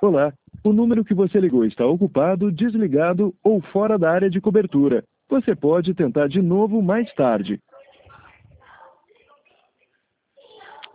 Olá, o número que você ligou está ocupado, desligado ou fora da área de cobertura. Você pode tentar de novo mais tarde.